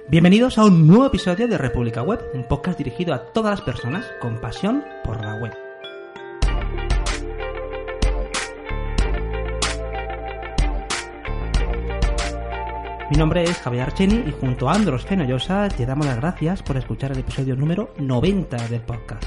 Bienvenidos a un nuevo episodio de República Web, un podcast dirigido a todas las personas con pasión por la web. Mi nombre es Javier Archeni y junto a Andros Fenollosa te damos las gracias por escuchar el episodio número 90 del podcast.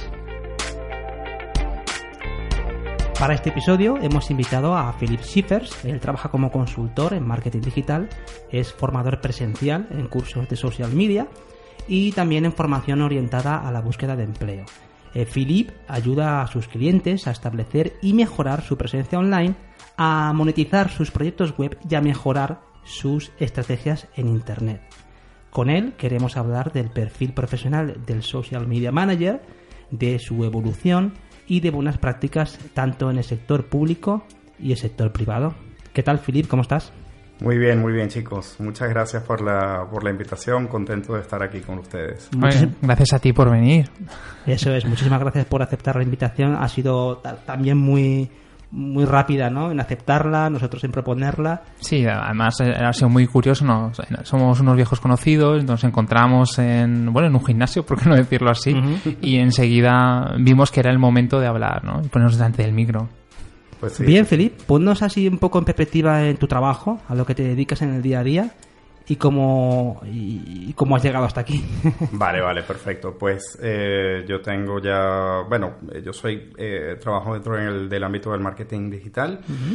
Para este episodio hemos invitado a Philipp Schiffers. Él trabaja como consultor en marketing digital, es formador presencial en cursos de social media y también en formación orientada a la búsqueda de empleo. Philipp ayuda a sus clientes a establecer y mejorar su presencia online, a monetizar sus proyectos web y a mejorar sus estrategias en Internet. Con él queremos hablar del perfil profesional del Social Media Manager, de su evolución y de buenas prácticas tanto en el sector público y el sector privado. ¿Qué tal, Philipp? ¿Cómo estás? Muy bien, chicos. Muchas gracias por la invitación. Contento de estar aquí con ustedes. Gracias a ti por venir. Eso es. Muchísimas gracias por aceptar la invitación. Ha sido también muy rápida, ¿no? En aceptarla, nosotros en proponerla. Sí, además ha sido muy curioso, ¿no? Somos unos viejos conocidos, nos encontramos en un gimnasio, por qué no decirlo así, y enseguida vimos que era el momento de hablar, ¿no? Y ponernos delante del micro. Pues sí. Bien, Philipp, ponnos así un poco en perspectiva en tu trabajo, a lo que te dedicas en el día a día y cómo has llegado hasta aquí. Vale, perfecto. Pues yo tengo ya... trabajo dentro del ámbito del marketing digital. Uh-huh.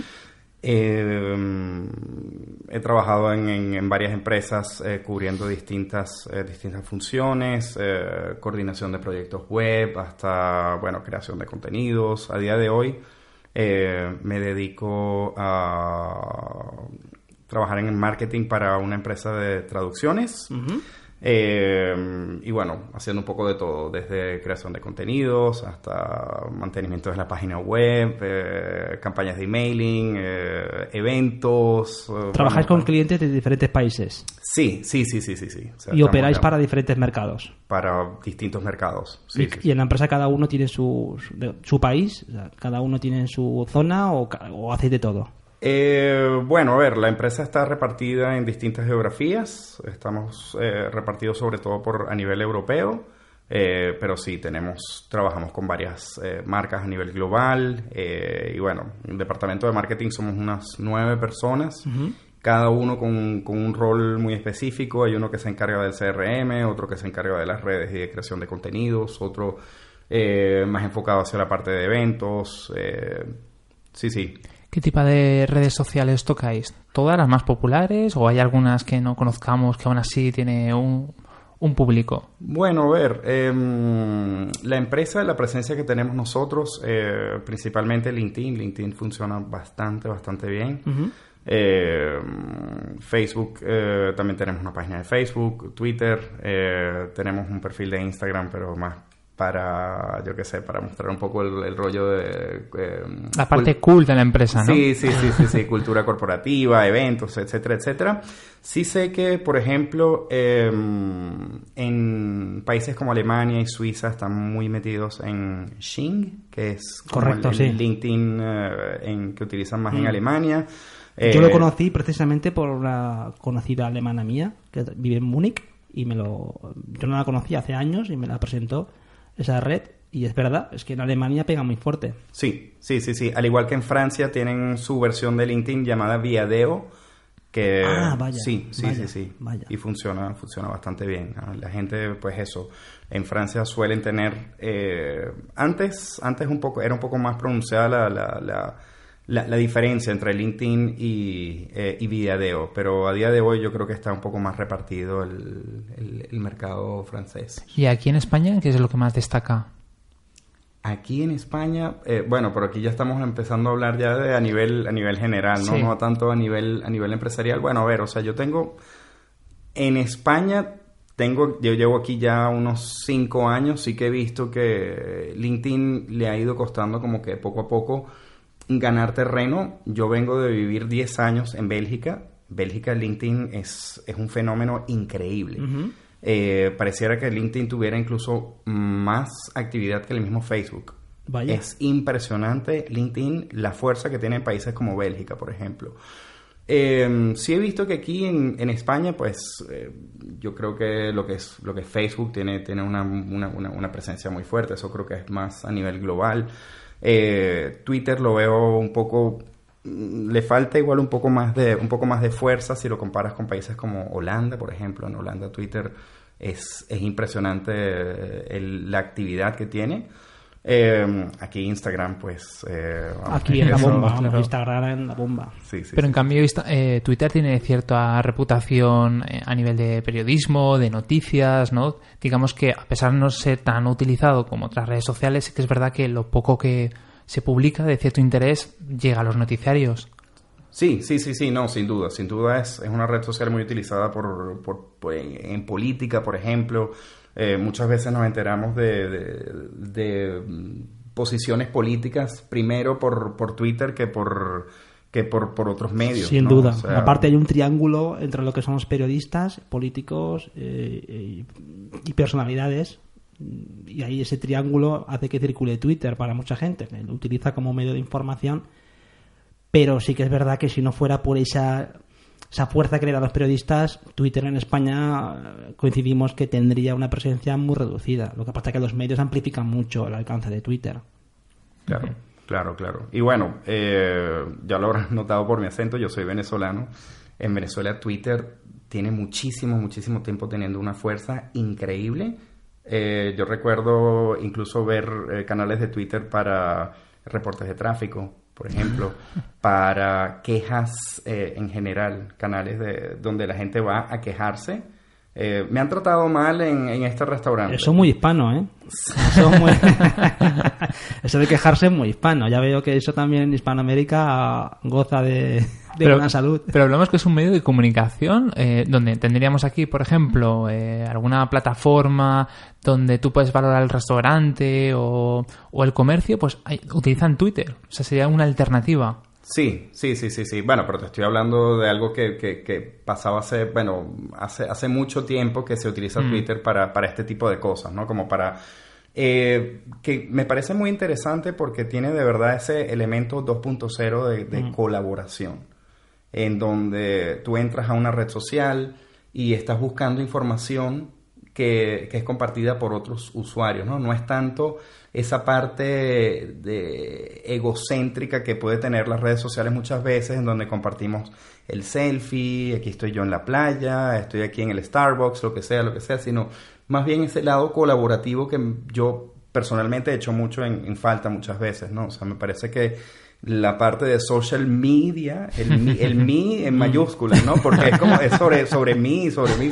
He trabajado en varias empresas cubriendo distintas funciones, coordinación de proyectos web, hasta, creación de contenidos. A día de hoy me dedico a trabajar en el marketing para una empresa de traducciones. Uh-huh. Haciendo un poco de todo, desde creación de contenidos hasta mantenimiento de la página web, campañas de emailing, eventos. ¿Trabajáis con clientes de diferentes países? Sí. O sea, ¿Y operáis para diferentes mercados? Para distintos mercados, sí. ¿Y en la empresa cada uno tiene su país? O sea, ¿cada uno tiene su zona o hacéis de todo? La empresa está repartida en distintas geografías. Estamos repartidos sobre todo a nivel europeo, pero sí, trabajamos con varias marcas a nivel global. En el departamento de marketing somos unas 9 personas. Uh-huh. Cada uno con un rol muy específico. Hay uno que se encarga del CRM, otro que se encarga de las redes y de creación de contenidos, otro más enfocado hacia la parte de eventos. Sí. ¿Qué tipo de redes sociales tocáis? ¿Todas las más populares o hay algunas que no conozcamos que aún así tiene un público? Bueno, la empresa, la presencia que tenemos nosotros, principalmente LinkedIn funciona bastante bien. Uh-huh. Facebook, también tenemos una página de Facebook, Twitter, tenemos un perfil de Instagram, pero más para mostrar un poco el rollo de... la parte cool de la empresa, ¿no? Sí, cultura corporativa, eventos, etcétera. Sí sé que, por ejemplo, en países como Alemania y Suiza están muy metidos en Xing, que es como el LinkedIn que utilizan más en Alemania. Yo lo conocí precisamente por una conocida alemana mía que vive en Múnich y yo no la conocía hace años y me la presentó esa red, y es verdad, es que en Alemania pega muy fuerte. Sí. Al igual que en Francia tienen su versión de LinkedIn llamada Viadeo, que vaya. Sí. Y funciona bastante bien. La gente, pues eso, en Francia suelen tener antes era un poco más pronunciada la diferencia entre LinkedIn y Viadeo, pero a día de hoy yo creo que está un poco más repartido el mercado francés. ¿Y aquí en España qué es lo que más destaca? Aquí en España, pero aquí ya estamos empezando a hablar ya a nivel general, ¿no? Sí. No tanto a nivel empresarial. Yo tengo en España... Yo llevo aquí ya unos 5 años, sí que he visto que LinkedIn le ha ido costando como que poco a poco ganar terreno. Yo vengo de vivir 10 años en Bélgica. LinkedIn es un fenómeno increíble. Uh-huh. Pareciera que LinkedIn tuviera incluso más actividad que el mismo Facebook. Vaya. Es impresionante LinkedIn, la fuerza que tiene en países como Bélgica, por ejemplo. Sí he visto que aquí en España, pues yo creo que lo que es Facebook tiene una presencia muy fuerte. Eso creo que es más a nivel global. Twitter lo veo un poco, le falta igual un poco más de fuerza si lo comparas con países como Holanda, por ejemplo. En Holanda Twitter es impresionante la actividad que tiene. Aquí Instagram, pues... aquí es la bomba, claro. Instagram es la bomba. Sí, pero en cambio Twitter tiene cierta reputación a nivel de periodismo, de noticias, ¿no? Digamos que a pesar de no ser tan utilizado como otras redes sociales, sí que es verdad que lo poco que se publica de cierto interés llega a los noticiarios. Sí, no, sin duda es una red social muy utilizada en política, por ejemplo. Muchas veces nos enteramos de posiciones políticas primero por Twitter que por otros medios. Sin ¿no? duda. O sea, aparte hay un triángulo entre lo que son los periodistas, políticos y personalidades, y ahí ese triángulo hace que circule Twitter para mucha gente, que lo utiliza como medio de información, pero sí que es verdad que si no fuera por esa fuerza que le da a los periodistas, Twitter en España coincidimos que tendría una presencia muy reducida. Lo que pasa es que los medios amplifican mucho el alcance de Twitter. Claro. Y bueno, ya lo habrás notado por mi acento, yo soy venezolano. En Venezuela Twitter tiene muchísimo tiempo teniendo una fuerza increíble. Yo recuerdo incluso ver canales de Twitter para reportes de tráfico, por ejemplo, para quejas en general, canales donde la gente va a quejarse. Me han tratado mal en este restaurante. Eso es muy hispano, ¿eh? Eso de quejarse es muy hispano. Ya veo que eso también en Hispanoamérica goza de buena salud. Pero hablamos que es un medio de comunicación donde tendríamos aquí, por ejemplo, alguna plataforma donde tú puedes valorar el restaurante o el comercio, pues utilizan Twitter. O sea, sería una alternativa. Sí. Bueno, pero te estoy hablando de algo que pasaba hace mucho tiempo que se utiliza Twitter para este tipo de cosas, ¿no? Como para... que me parece muy interesante porque tiene de verdad ese elemento 2.0 de colaboración, en donde tú entras a una red social y estás buscando información que es compartida por otros usuarios, ¿no? No es tanto esa parte egocéntrica que puede tener las redes sociales muchas veces, en donde compartimos el selfie, aquí estoy yo en la playa, estoy aquí en el Starbucks, lo que sea, sino más bien ese lado colaborativo que yo personalmente he hecho mucho en falta muchas veces, ¿no? O sea, me parece que la parte de social media, el mí en mayúsculas, ¿no? Porque es sobre mí.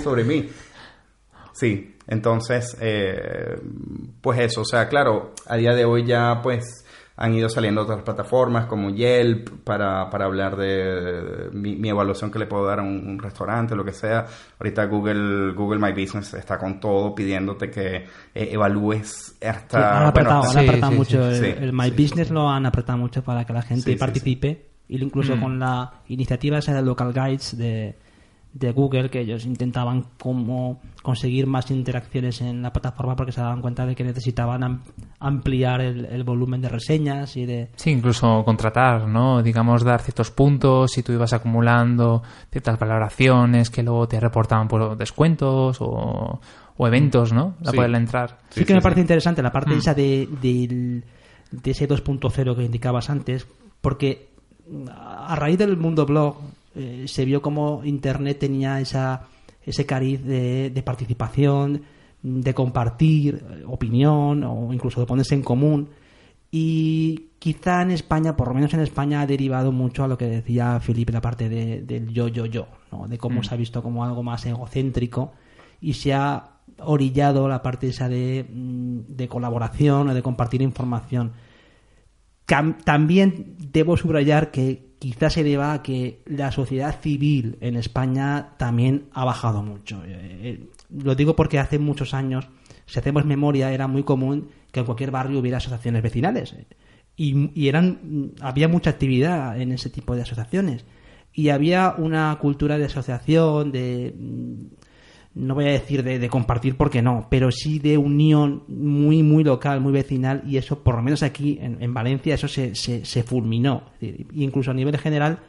Sí, entonces, pues eso, o sea, claro, a día de hoy ya pues han ido saliendo otras plataformas como Yelp para hablar de mi evaluación que le puedo dar a un restaurante, lo que sea. Ahorita Google My Business está con todo pidiéndote que evalúes hasta... Sí, han apretado mucho. El My Business sí. Lo han apretado mucho para que la gente participe. Y incluso con la iniciativa esa de Local Guides de Google, que ellos intentaban como conseguir más interacciones en la plataforma porque se daban cuenta de que necesitaban ampliar el volumen de reseñas y de... Sí, incluso contratar, ¿no? Digamos, dar ciertos puntos y tú ibas acumulando ciertas valoraciones que luego te reportaban por descuentos o eventos, ¿no? Para poder entrar. Sí, que me parece interesante la parte esa de ese 2.0 que indicabas antes, porque a raíz del mundo blog se vio como Internet tenía ese cariz de participación, de compartir opinión o incluso de ponerse en común, y quizá en España, por lo menos en España, ha derivado mucho a lo que decía Felipe, la parte del yo, ¿no? De cómo se ha visto como algo más egocéntrico y se ha orillado la parte esa de colaboración o de compartir información. También debo subrayar que quizás se deba a que la sociedad civil en España también ha bajado mucho. Lo digo porque hace muchos años, si hacemos memoria, era muy común que en cualquier barrio hubiera asociaciones vecinales. Y había mucha actividad en ese tipo de asociaciones. Y había una cultura de asociación, no voy a decir de compartir porque no, pero sí de unión muy muy local, muy vecinal, y eso, por lo menos aquí en Valencia, eso se fulminó. Incluso a nivel general,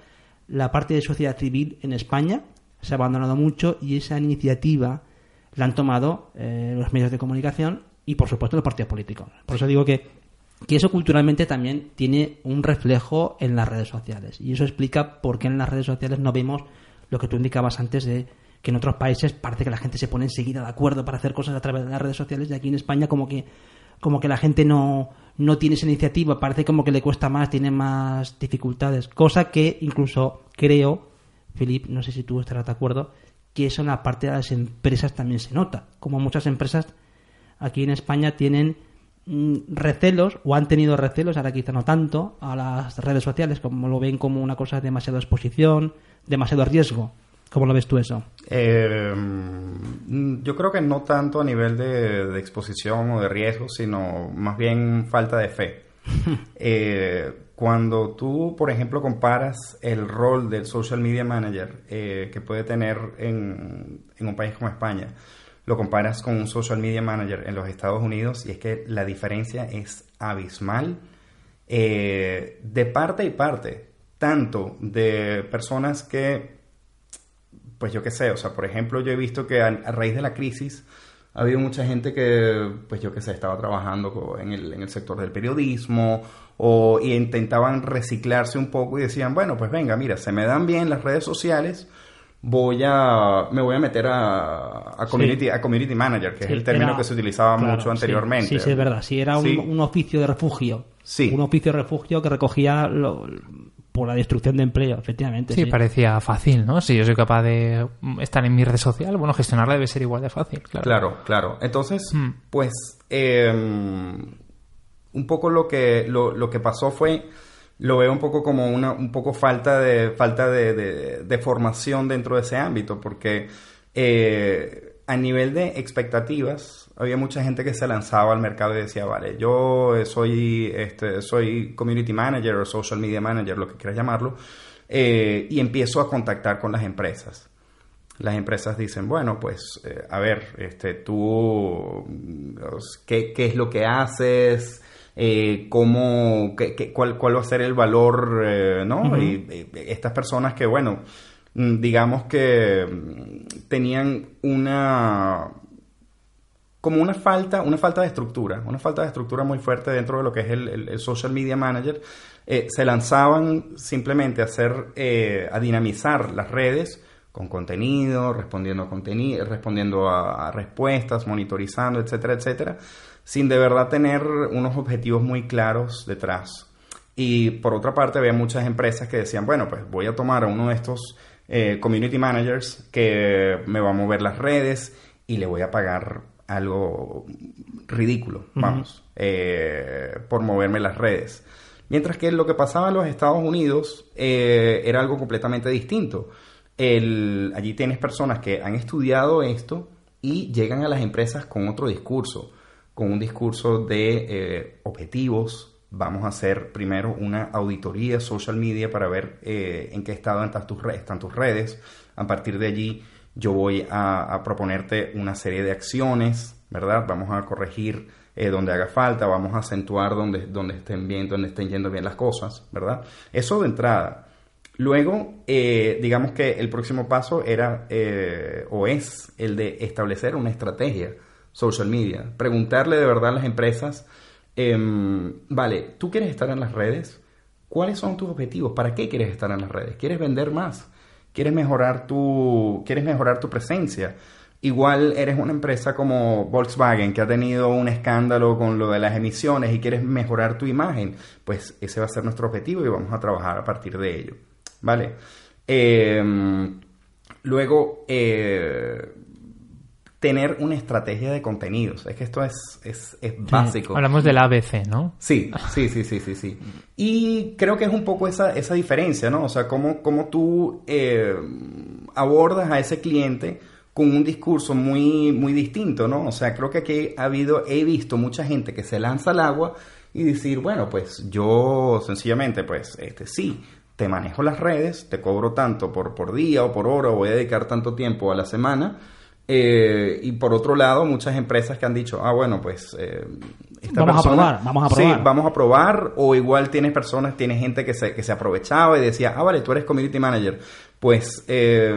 la parte de sociedad civil en España se ha abandonado mucho y esa iniciativa la han tomado los medios de comunicación y, por supuesto, los partidos políticos. Por eso digo que eso culturalmente también tiene un reflejo en las redes sociales. Y eso explica por qué en las redes sociales no vemos lo que tú indicabas antes de que en otros países parece que la gente se pone enseguida de acuerdo para hacer cosas a través de las redes sociales, y aquí en España como que la gente no tiene esa iniciativa, parece como que le cuesta más, tiene más dificultades. Cosa que incluso creo, Philip, no sé si tú estarás de acuerdo, que eso en la parte de las empresas también se nota. Como muchas empresas aquí en España tienen recelos, o han tenido recelos, ahora quizá no tanto, a las redes sociales, como lo ven como una cosa de demasiada exposición, demasiado riesgo. ¿Cómo lo ves tú eso? Yo creo que no tanto a nivel de exposición o de riesgo, sino más bien falta de fe. Cuando tú, por ejemplo, comparas el rol del social media manager que puede tener en un país como España, lo comparas con un social media manager en los Estados Unidos, y es que la diferencia es abismal de parte y parte, tanto de personas que, pues yo qué sé, o sea, por ejemplo, yo he visto que a raíz de la crisis ha habido mucha gente que, pues yo qué sé, estaba trabajando en el sector del periodismo y intentaban reciclarse un poco y decían, bueno, pues venga, mira, se me dan bien las redes sociales, me voy a meter a community manager, que es el término que se utilizaba mucho anteriormente. Sí, es verdad. Sí, era un oficio de refugio. Sí. Un oficio de refugio que recogía por la destrucción de empleo, efectivamente. Sí, parecía fácil, ¿no? Si yo soy capaz de estar en mi red social, bueno, gestionarla debe ser igual de fácil, claro. Claro. Entonces, pues, un poco lo que pasó fue, lo veo un poco como un poco falta de formación dentro de ese ámbito, porque a nivel de expectativas había mucha gente que se lanzaba al mercado y decía, vale, yo soy community manager o social media manager, lo que quieras llamarlo, y empiezo a contactar con las empresas. Las empresas dicen, bueno, pues, a ver, tú, ¿qué es lo que haces? ¿Cuál va a ser el valor, ¿no? Uh-huh. Y estas personas que, bueno, digamos que tenían una falta de estructura muy fuerte dentro de lo que es el social media manager. Se lanzaban simplemente a dinamizar las redes con contenido, respondiendo a respuestas, monitorizando, etcétera, sin de verdad tener unos objetivos muy claros detrás. Y por otra parte había muchas empresas que decían, bueno, pues voy a tomar a uno de estos community managers que me va a mover las redes y le voy a pagar algo ridículo, vamos, por moverme las redes. Mientras que lo que pasaba en los Estados Unidos era algo completamente distinto. Allí tienes personas que han estudiado esto y llegan a las empresas con otro discurso, con un discurso de objetivos. Vamos a hacer primero una auditoría social media para ver en qué estado están tus redes. A partir de allí yo voy a proponerte una serie de acciones, ¿verdad? Vamos a corregir donde haga falta, vamos a acentuar donde estén yendo bien las cosas, ¿verdad? Eso de entrada. Luego, digamos que el próximo paso era o es el de establecer una estrategia social media. Preguntarle de verdad a las empresas, vale, ¿tú quieres estar en las redes? ¿Cuáles son tus objetivos? ¿Para qué quieres estar en las redes? ¿Quieres vender más? ¿Quieres mejorar tu presencia? Igual eres una empresa como Volkswagen que ha tenido un escándalo con lo de las emisiones y quieres mejorar tu imagen. Pues ese va a ser nuestro objetivo y vamos a trabajar a partir de ello. ¿Vale? Luego, tener una estrategia de contenidos. Es que esto es básico. Hablamos del ABC, ¿no? Sí. Y creo que es un poco esa diferencia, ¿no? O sea, cómo tú abordas a ese cliente con un discurso muy, muy distinto, ¿no? O sea, creo que aquí he visto mucha gente que se lanza al agua y decir, bueno, pues yo sencillamente, pues, sí, te manejo las redes, te cobro tanto por día o por hora, o voy a dedicar tanto tiempo a la semana. Y por otro lado, muchas empresas que han dicho, bueno, pues Vamos a probar. Sí, vamos a probar, o igual tienes gente que se aprovechaba y decía, vale, tú eres community manager, pues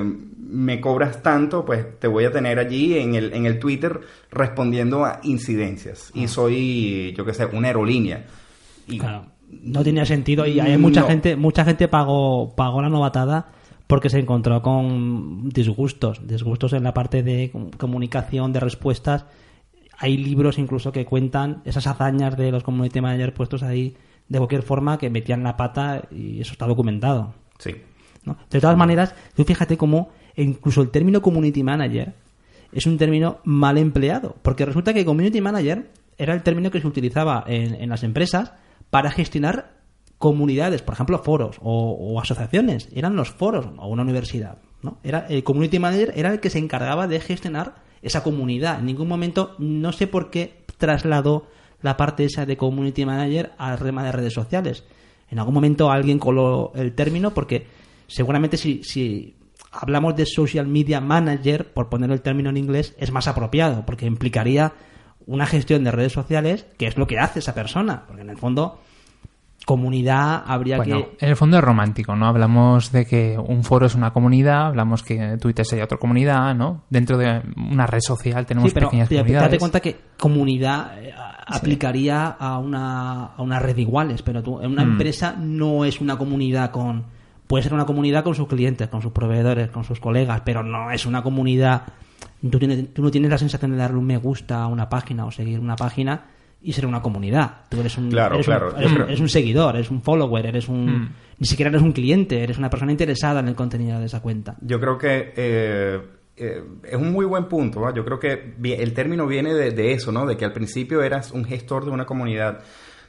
me cobras tanto, pues te voy a tener allí en el Twitter respondiendo a incidencias, y soy, yo qué sé, una aerolínea. Y claro, no tenía sentido, y hay mucha gente pagó la novatada porque se encontró con disgustos en la parte de comunicación, de respuestas. Hay libros incluso que cuentan esas hazañas de los community managers puestos ahí de cualquier forma, que metían la pata, y eso está documentado. Sí. ¿No? De todas maneras, tú fíjate cómo incluso el término community manager es un término mal empleado, porque resulta que community manager era el término que se utilizaba en las empresas para gestionar comunidades, por ejemplo, foros o asociaciones. Eran los foros, o una universidad, ¿no? El community manager era el que se encargaba de gestionar esa comunidad. En ningún momento, no sé por qué trasladó la parte esa de community manager al tema de redes sociales. En algún momento alguien coló el término, porque seguramente si hablamos de social media manager, por poner el término en inglés, es más apropiado, porque implicaría una gestión de redes sociales, que es lo que hace esa persona, porque en el fondo comunidad habría que... En el fondo es romántico, ¿no? Hablamos de que un foro es una comunidad, hablamos que Twitter sería otra comunidad, ¿no? Dentro de una red social tenemos pequeñas comunidades. Date cuenta que comunidad aplicaría a una red de iguales, pero una empresa no es una comunidad puede ser una comunidad con sus clientes, con sus proveedores, con sus colegas, pero no es una comunidad. Tú no tienes la sensación de darle un me gusta a una página o seguir una página y ser una comunidad. Tú eres eres un seguidor, eres un follower, ni siquiera eres un cliente, eres una persona interesada en el contenido de esa cuenta. Yo creo que es un muy buen punto, ¿no? Yo creo que el término viene de eso, ¿no? De que al principio eras un gestor de una comunidad.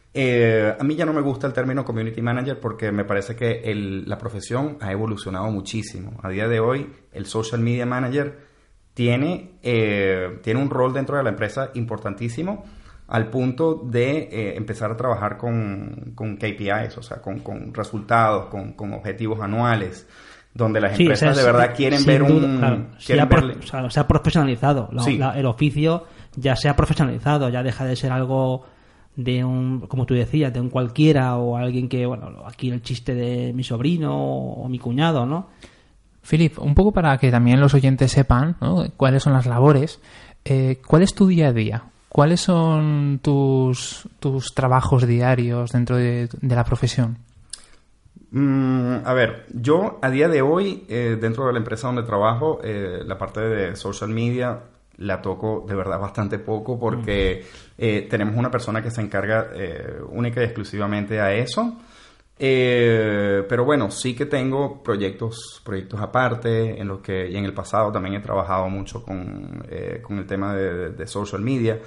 A mí ya no me gusta el término community manager, porque me parece que la profesión ha evolucionado muchísimo. A día de hoy, el social media manager tiene un rol dentro de la empresa importantísimo, al punto de empezar a trabajar con KPIs, o sea, con resultados, con objetivos anuales, donde las empresas de verdad quieren ver se ha profesionalizado. El oficio ya se ha profesionalizado, ya deja de ser algo de como tú decías, de un cualquiera o alguien que, bueno, aquí el chiste de mi sobrino o mi cuñado, ¿no? Philip, un poco para que también los oyentes sepan, ¿no?, cuáles son las labores, ¿cuál es tu día a día? ¿Cuáles son tus trabajos diarios dentro de la profesión? A ver, yo a día de hoy, dentro de la empresa donde trabajo, la parte de social media la toco de verdad bastante poco, porque tenemos una persona que se encarga única y exclusivamente a eso. Pero bueno, sí que tengo proyectos aparte, y en el pasado también he trabajado mucho con el tema de social media.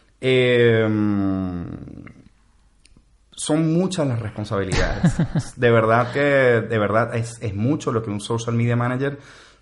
Son muchas las responsabilidades. De verdad es mucho lo que un social media manager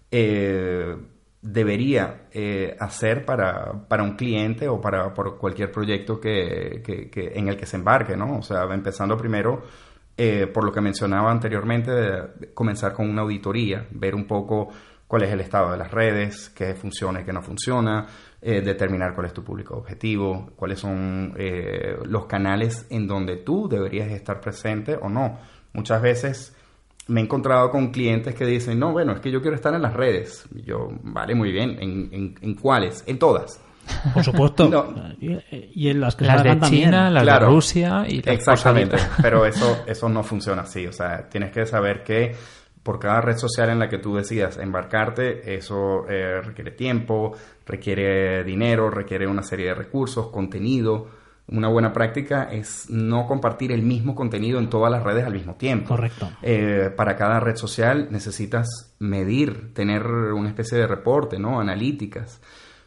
debería hacer para un cliente o para cualquier proyecto que en el que se embarque, ¿no? O sea, empezando primero por lo que mencionaba anteriormente, de comenzar con una auditoría, ver un poco cuál es el estado de las redes, qué funciona y qué no funciona, determinar cuál es tu público objetivo, cuáles son los canales en donde tú deberías estar presente o no. Muchas veces me he encontrado con clientes que dicen, no, bueno, es que yo quiero estar en las redes. Y yo, vale, muy bien, ¿en cuáles? En todas. Por supuesto. No. Y en las que las de China, también. Las de Rusia y las exactamente. Pero eso no funciona así. O sea, tienes que saber que por cada red social en la que tú decidas embarcarte, eso requiere tiempo, requiere dinero, requiere una serie de recursos, contenido. Una buena práctica es no compartir el mismo contenido en todas las redes al mismo tiempo. Correcto. Para cada red social necesitas medir, tener una especie de reporte, ¿no? Analíticas.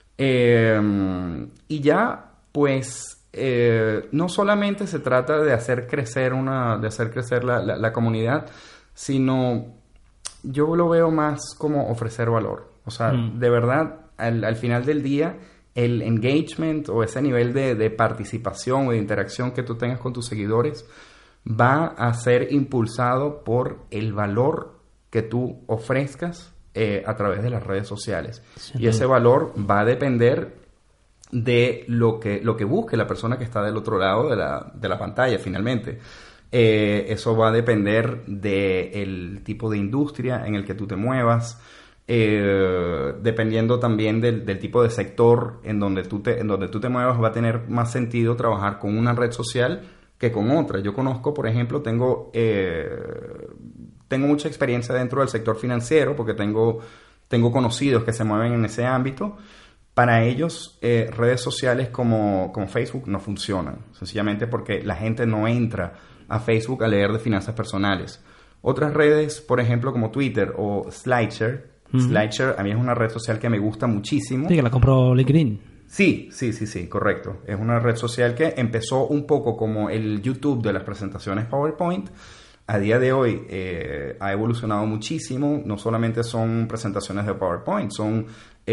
Y ya, pues, no solamente se trata de hacer crecer la comunidad, sino yo lo veo más como ofrecer valor. O sea, de verdad, al final del día, el engagement o ese nivel de participación o de interacción que tú tengas con tus seguidores va a ser impulsado por el valor que tú ofrezcas a través de las redes sociales. Sí. Y ese valor va a depender de lo que busque la persona que está del otro lado de la pantalla, finalmente. Eso va a depender del tipo de industria en el que tú te muevas, dependiendo también del tipo de sector en donde tú te muevas. Va a tener más sentido trabajar con una red social que con otra. Yo conozco, por ejemplo, tengo mucha experiencia dentro del sector financiero porque tengo conocidos que se mueven en ese ámbito. Para ellos, redes sociales como Facebook no funcionan, sencillamente porque la gente no entra a Facebook a leer de finanzas personales. Otras redes, por ejemplo, como Twitter o Slideshare. Slideshare a mí es una red social que me gusta muchísimo. Sí, que la compró LinkedIn. Sí, correcto. Es una red social que empezó un poco como el YouTube de las presentaciones PowerPoint. A día de hoy ha evolucionado muchísimo. No solamente son presentaciones de PowerPoint, son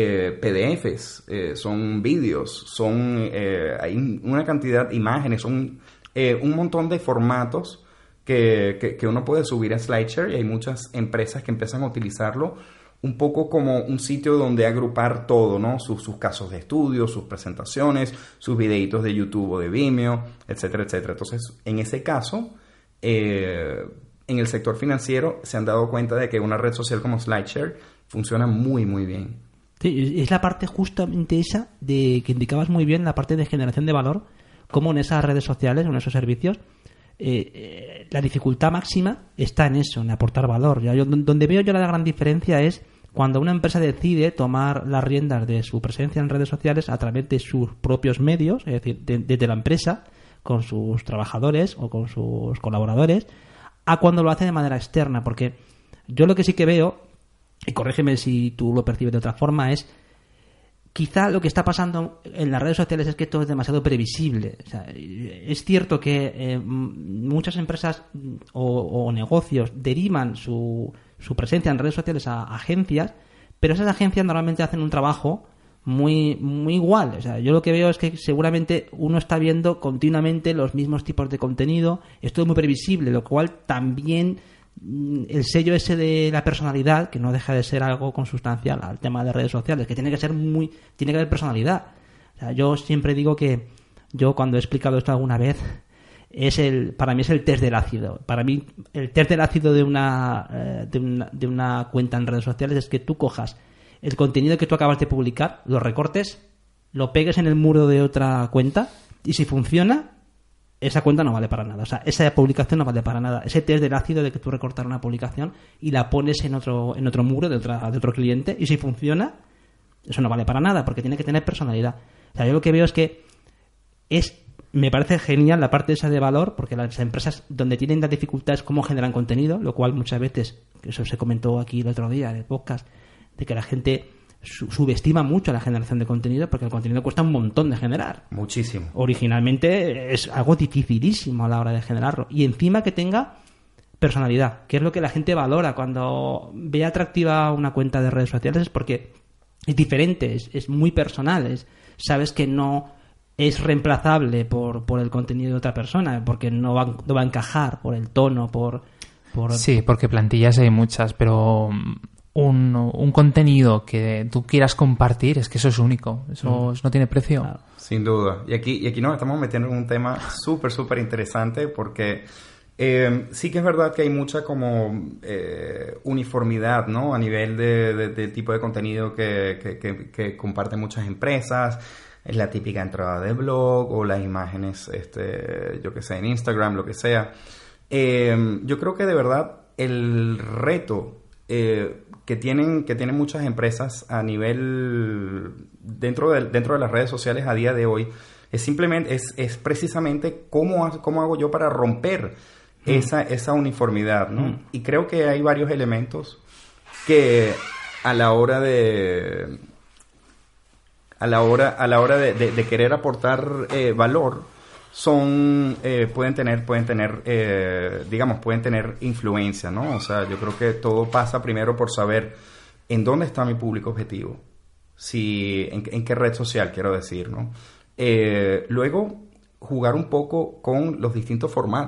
PDFs, son vídeos, hay una cantidad de imágenes, son un montón de formatos que uno puede subir a SlideShare, y hay muchas empresas que empiezan a utilizarlo un poco como un sitio donde agrupar todo, ¿no? Sus casos de estudio, sus presentaciones, sus videitos de YouTube o de Vimeo, etcétera, etcétera. Entonces, en ese caso, en el sector financiero se han dado cuenta de que una red social como SlideShare funciona muy, muy bien. Sí, es la parte justamente esa de que indicabas muy bien, la parte de generación de valor, como en esas redes sociales, en esos servicios, la dificultad máxima está en eso, en aportar valor. Donde veo yo la gran diferencia es cuando una empresa decide tomar las riendas de su presencia en redes sociales a través de sus propios medios, es decir, desde la empresa, con sus trabajadores o con sus colaboradores, a cuando lo hace de manera externa. Porque yo lo que sí que veo, y corrígeme si tú lo percibes de otra forma, es quizá lo que está pasando en las redes sociales es que todo es demasiado previsible. O sea, es cierto que muchas empresas o negocios derivan su presencia en redes sociales a agencias, pero esas agencias normalmente hacen un trabajo muy, muy igual. O sea, yo lo que veo es que seguramente uno está viendo continuamente los mismos tipos de contenido, es todo muy previsible, lo cual también el sello ese de la personalidad, que no deja de ser algo consustancial al tema de redes sociales, que tiene que haber personalidad. O sea, yo siempre digo que yo cuando he explicado esto alguna vez, para mí es el test del ácido. Para mí el test del ácido de una cuenta en redes sociales es que tú cojas el contenido que tú acabas de publicar, lo recortes, lo pegues en el muro de otra cuenta, y si funciona, esa cuenta no vale para nada. O sea, esa publicación no vale para nada. Ese test del ácido de que tú recortas una publicación y la pones en otro muro de otro cliente, y si funciona, eso no vale para nada, porque tiene que tener personalidad. O sea, yo lo que veo es que me parece genial la parte esa de valor, porque las empresas donde tienen las dificultades cómo generan contenido, lo cual muchas veces, eso se comentó aquí el otro día en el podcast, de que la gente subestima mucho la generación de contenido, porque el contenido cuesta un montón de generar. Muchísimo. Originalmente es algo dificilísimo a la hora de generarlo. Y encima que tenga personalidad, que es lo que la gente valora cuando ve atractiva una cuenta de redes sociales, es porque es diferente, es muy personal. Sabes que no es reemplazable por el contenido de otra persona, porque no va a encajar por el tono, Sí, porque plantillas hay muchas, pero un contenido que tú quieras compartir, es que eso es único, eso no tiene precio. Claro. Sin duda. Y aquí nos estamos metiendo en un tema súper, súper interesante, porque sí que es verdad que hay mucha como uniformidad, ¿no? A nivel del tipo de contenido que comparten muchas empresas. Es la típica entrada de blog o las imágenes, yo que sé, en Instagram, lo que sea. Yo creo que de verdad el reto que tienen muchas empresas a nivel dentro de las redes sociales a día de hoy es precisamente cómo hago yo para romper esa uniformidad, ¿no? Y creo que hay varios elementos que a la hora de querer aportar valor pueden tener influencia, ¿no? O sea, yo creo que todo pasa primero por saber en dónde está mi público objetivo, en qué red social, quiero decir, ¿no? Luego, jugar un poco con los distintos formatos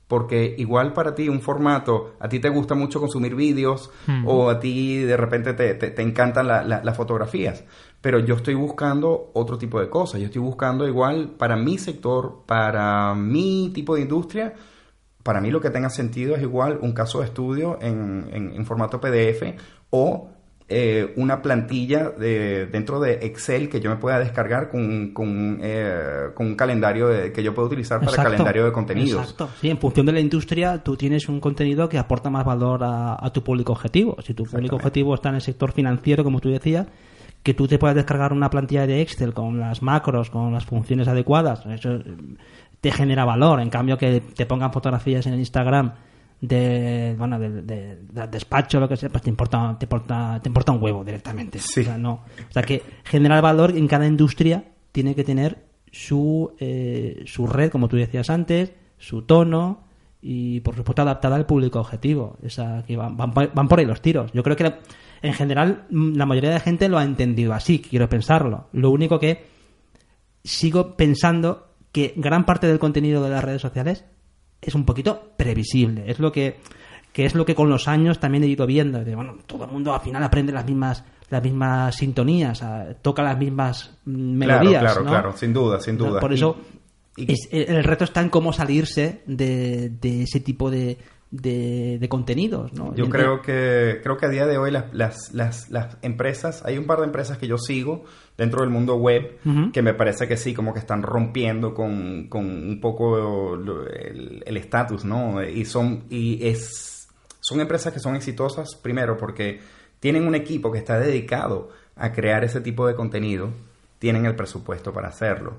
porque igual para ti un formato, a ti te gusta mucho consumir vídeos o a ti de repente te encantan las fotografías, pero yo estoy buscando otro tipo de cosas. Yo estoy buscando igual para mi sector, para mi tipo de industria. Para mí lo que tenga sentido es igual un caso de estudio en formato PDF o una plantilla dentro de Excel que yo me pueda descargar con un calendario que yo puedo utilizar para calendario de contenidos. Exacto. Sí, en función de la industria tú tienes un contenido que aporta más valor a tu público objetivo. Si tu público objetivo está en el sector financiero, como tú decías, que tú te puedas descargar una plantilla de Excel con las macros, con las funciones adecuadas, eso te genera valor. En cambio, que te pongan fotografías en el Instagram de despacho, lo que sea, pues te importa un huevo directamente. Sí. O sea, que generar valor en cada industria tiene que tener su red, como tú decías antes, su tono y, por supuesto, adaptada al público objetivo. Que van por ahí los tiros. Yo creo que en general la mayoría de gente lo ha entendido así, quiero pensarlo. Lo único que sigo pensando que gran parte del contenido de las redes sociales es un poquito previsible. Es lo que con los años también he ido viendo. Todo el mundo al final aprende las mismas sintonías, toca las mismas melodías. Claro, sin duda. Por eso el reto está en cómo salirse de ese tipo de contenidos, ¿no? Yo creo que a día de hoy las empresas, hay un par de empresas que yo sigo dentro del mundo web que me parece que sí, como que están rompiendo con un poco el estatus, ¿no? Son empresas que son exitosas, primero porque tienen un equipo que está dedicado a crear ese tipo de contenido, tienen el presupuesto para hacerlo.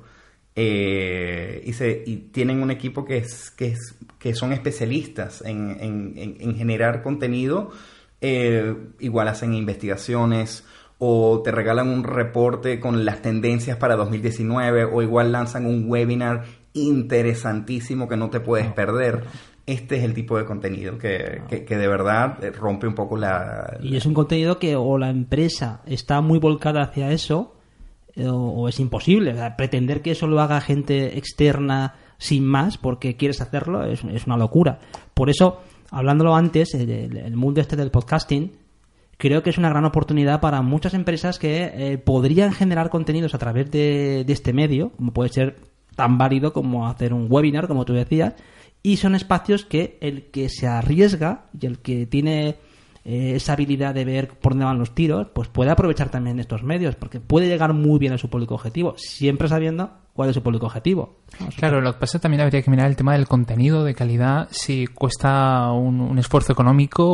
Y tienen un equipo que son especialistas en generar contenido. Igual hacen investigaciones o te regalan un reporte con las tendencias para 2019 o igual lanzan un webinar interesantísimo que no te puedes perder. Este es el tipo de contenido que de verdad rompe un poco Y es un contenido que o la empresa está muy volcada hacia eso o es imposible. O sea, pretender que eso lo haga gente externa sin más porque quieres hacerlo es una locura. Por eso, hablándolo antes, el mundo del podcasting creo que es una gran oportunidad para muchas empresas que podrían generar contenidos a través de este medio, como puede ser tan válido como hacer un webinar, como tú decías, y son espacios que el que se arriesga y el que tiene esa habilidad de ver por dónde van los tiros, pues puede aprovechar también estos medios, porque puede llegar muy bien a su público objetivo, siempre sabiendo cuál es su público objetivo. Claro, lo que pasa también habría que mirar el tema del contenido de calidad, si cuesta un esfuerzo económico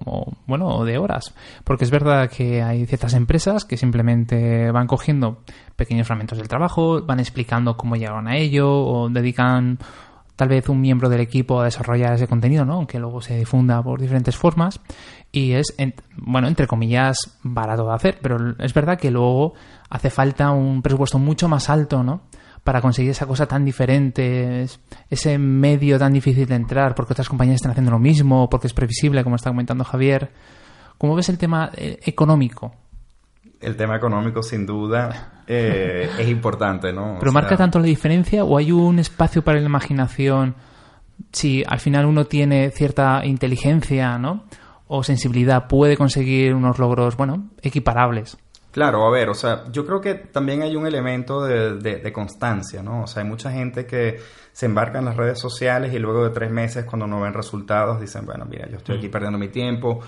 o de horas, porque es verdad que hay ciertas empresas que simplemente van cogiendo pequeños fragmentos del trabajo, van explicando cómo llegaron a ello, o dedican tal vez un miembro del equipo a desarrollar ese contenido, ¿no? Aunque luego se difunda por diferentes formas, y es, entre comillas, barato de hacer, pero es verdad que luego hace falta un presupuesto mucho más alto, ¿no?, para conseguir esa cosa tan diferente, ese medio tan difícil de entrar, porque otras compañías están haciendo lo mismo, porque es previsible, como está comentando Javier. ¿Cómo ves el tema económico? El tema económico, sin duda, es importante, ¿no? ¿Pero marca tanto la diferencia o hay un espacio para la imaginación si al final uno tiene cierta inteligencia, ¿no?, o sensibilidad, puede conseguir unos logros, equiparables? Claro, a ver, yo creo que también hay un elemento de constancia, ¿no? O sea, hay mucha gente que se embarca en las redes sociales y luego de 3 meses, cuando no ven resultados, dicen, mira, yo estoy aquí perdiendo mi tiempo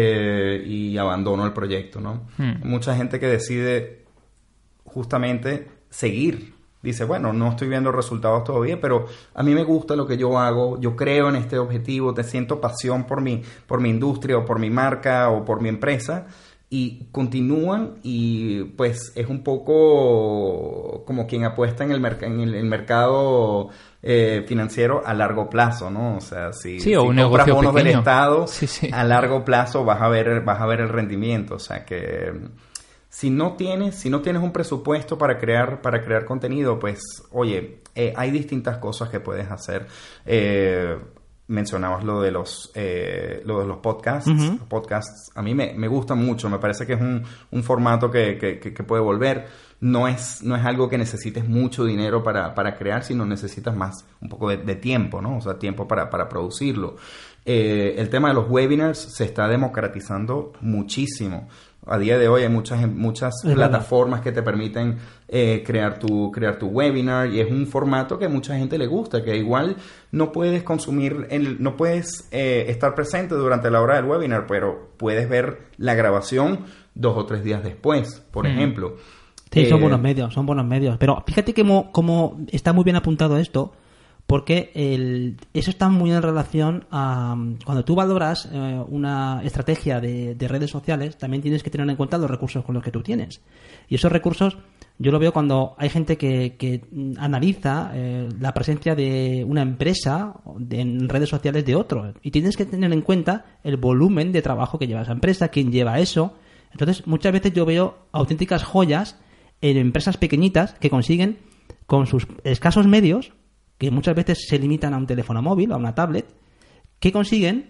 y abandono el proyecto, ¿no? Mucha gente que decide justamente seguir. Dice, no estoy viendo resultados todavía, pero a mí me gusta lo que yo hago, yo creo en este objetivo, te siento pasión por mi industria o por mi marca o por mi empresa, y continúan, y pues es un poco como quien apuesta en el mercado financiero a largo plazo, ¿no? O sea, si un compras negocio bonos pequeño del Estado, sí. A largo plazo vas a ver el rendimiento. O sea que si no tienes un presupuesto para crear contenido, pues oye, hay distintas cosas que puedes hacer. mencionabas lo de los podcasts. Los podcasts a mí me gustan mucho. Me parece que es un formato que puede volver. No es algo que necesites mucho dinero para crear, sino necesitas más, un poco de tiempo, ¿no? O sea, tiempo para producirlo. El tema de los webinars se está democratizando muchísimo. A día de hoy hay muchas plataformas que te permiten crear tu webinar, y es un formato que a mucha gente le gusta, que igual no puedes no puedes estar presente durante la hora del webinar, pero puedes ver la grabación 2 o 3 días después, por ejemplo. Sí, son buenos medios. Pero fíjate cómo está muy bien apuntado esto, porque eso está muy en relación a cuando tú valoras una estrategia de redes sociales, también tienes que tener en cuenta los recursos con los que tú tienes. Y esos recursos yo lo veo cuando hay gente que analiza la presencia de una empresa en redes sociales de otro, y tienes que tener en cuenta el volumen de trabajo que lleva esa empresa, quién lleva eso. Entonces muchas veces yo veo auténticas joyas en empresas pequeñitas que consiguen, con sus escasos medios, que muchas veces se limitan a un teléfono móvil, a una tablet, que consiguen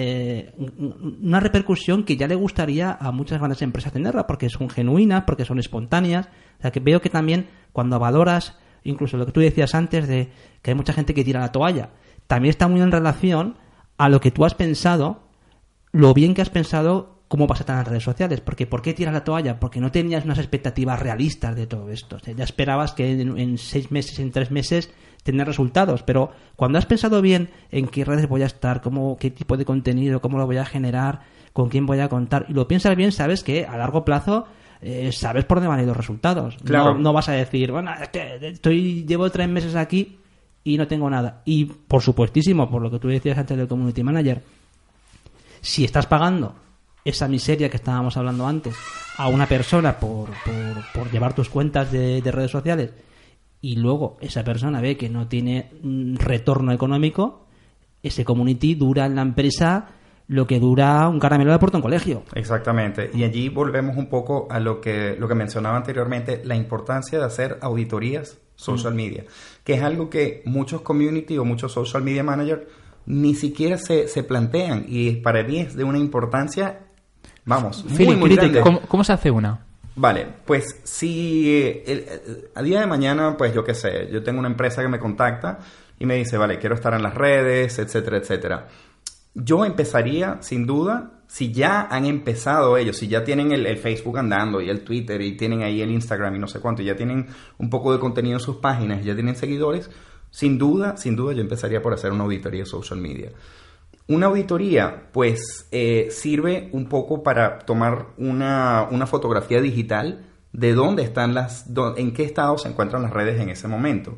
una repercusión que ya le gustaría a muchas grandes empresas tenerla, porque son genuinas, porque son espontáneas. O sea, que veo que también cuando valoras, incluso lo que tú decías antes de que hay mucha gente que tira la toalla, también está muy en relación a lo que tú has pensado, lo bien que has pensado cómo vas a estar en las redes sociales. Porque ¿por qué tiras la toalla? Porque no tenías unas expectativas realistas de todo esto. O sea, ya esperabas que en 6 meses, en 3 meses tener resultados, pero cuando has pensado bien en qué redes voy a estar, qué tipo de contenido, cómo lo voy a generar, con quién voy a contar, y lo piensas bien, sabes que a largo plazo sabes por dónde van a ir los resultados. Claro. No vas a decir, bueno, es que llevo 3 meses aquí y no tengo nada. Y por supuestísimo, por lo que tú decías antes del Community Manager, si estás pagando esa miseria que estábamos hablando antes a una persona por llevar tus cuentas de redes sociales, y luego esa persona ve que no tiene retorno económico, ese community dura en la empresa lo que dura un caramelo de puerto en colegio. Exactamente. Y allí volvemos un poco a lo que mencionaba anteriormente, la importancia de hacer auditorías social media, que es algo que muchos community o muchos social media managers ni siquiera se plantean, y para mí es de una importancia, vamos, muy grande. ¿Cómo se hace una? Vale, pues si a día de mañana, pues yo qué sé, yo tengo una empresa que me contacta y me dice, vale, quiero estar en las redes, etcétera, etcétera. Yo empezaría, sin duda, si ya han empezado ellos, si ya tienen el Facebook andando y el Twitter y tienen ahí el Instagram y no sé cuánto, y ya tienen un poco de contenido en sus páginas, ya tienen seguidores, sin duda yo empezaría por hacer una auditoría social media. Una auditoría, pues, sirve un poco para tomar una fotografía digital de dónde están en qué estado se encuentran las redes en ese momento.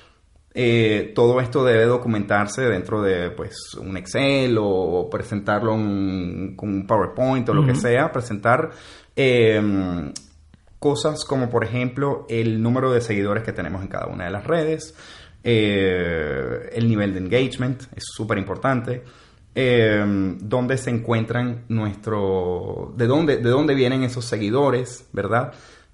Todo esto debe documentarse dentro de, pues, un Excel o presentarlo con un PowerPoint o lo que sea. Presentar cosas como, por ejemplo, el número de seguidores que tenemos en cada una de las redes, el nivel de engagement, es súper importante. Dónde se encuentran de dónde vienen esos seguidores, ¿verdad?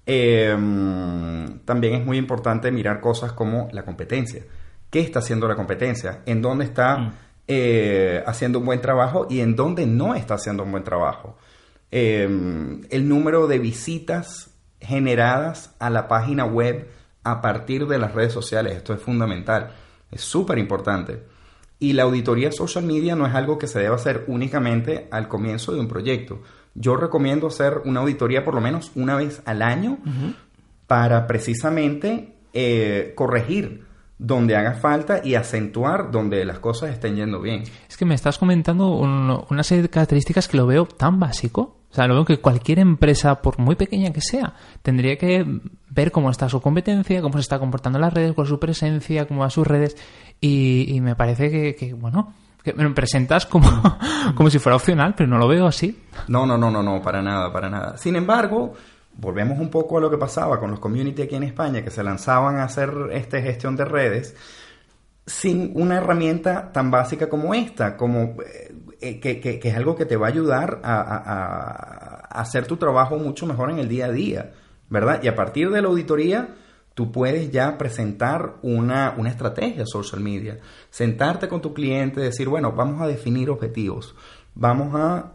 También es muy importante mirar cosas como la competencia. ¿Qué está haciendo la competencia? ¿En dónde está haciendo un buen trabajo y en dónde no está haciendo un buen trabajo? El número de visitas generadas a la página web a partir de las redes sociales. Esto es fundamental, es súper importante. Y la auditoría social media no es algo que se deba hacer únicamente al comienzo de un proyecto. Yo recomiendo hacer una auditoría por lo menos una vez al año para precisamente corregir donde haga falta y acentuar donde las cosas estén yendo bien. Es que me estás comentando una serie de características que lo veo tan básico. O sea, lo veo que cualquier empresa, por muy pequeña que sea, tendría que ver cómo está su competencia, cómo se está comportando en las redes, cuál es su presencia, cómo va sus redes. Y me parece que que me lo presentas como si fuera opcional, pero no lo veo así. No, para nada. Sin embargo, volvemos un poco a lo que pasaba con los community aquí en España, que se lanzaban a hacer gestión de redes sin una herramienta tan básica como esta, como que es algo que te va a ayudar a hacer tu trabajo mucho mejor en el día a día, ¿verdad? Y a partir de la auditoría, tú puedes ya presentar una estrategia social media. Sentarte con tu cliente y decir, bueno, vamos a definir objetivos. Vamos a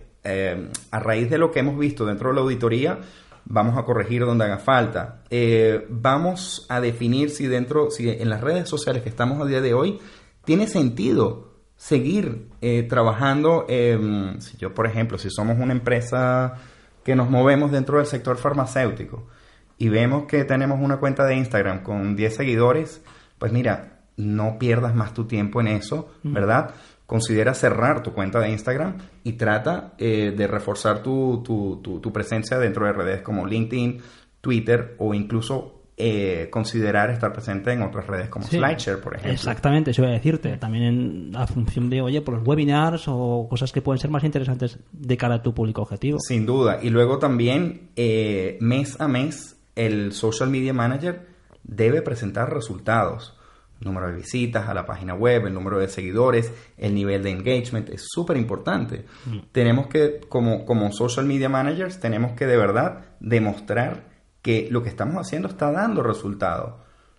raíz de lo que hemos visto dentro de la auditoría, vamos a corregir donde haga falta. Vamos a definir si en las redes sociales que estamos a día de hoy, tiene sentido seguir trabajando. Si yo, por ejemplo, si somos una empresa que nos movemos dentro del sector farmacéutico y vemos que tenemos una cuenta de Instagram con 10 seguidores, pues mira, no pierdas más tu tiempo en eso, ¿verdad? Considera cerrar tu cuenta de Instagram y trata de reforzar tu presencia dentro de redes como LinkedIn, Twitter o incluso considerar estar presente en otras redes como SlideShare, por ejemplo. Exactamente, eso iba a decirte. También a función de, oye, por los webinars o cosas que pueden ser más interesantes de cara a tu público objetivo. Sin duda. Y luego también, mes a mes, el Social Media Manager debe presentar resultados. Número de visitas a la página web, el número de seguidores, el nivel de engagement, es súper importante. Tenemos que, como social media managers, tenemos que de verdad demostrar que lo que estamos haciendo está dando resultados.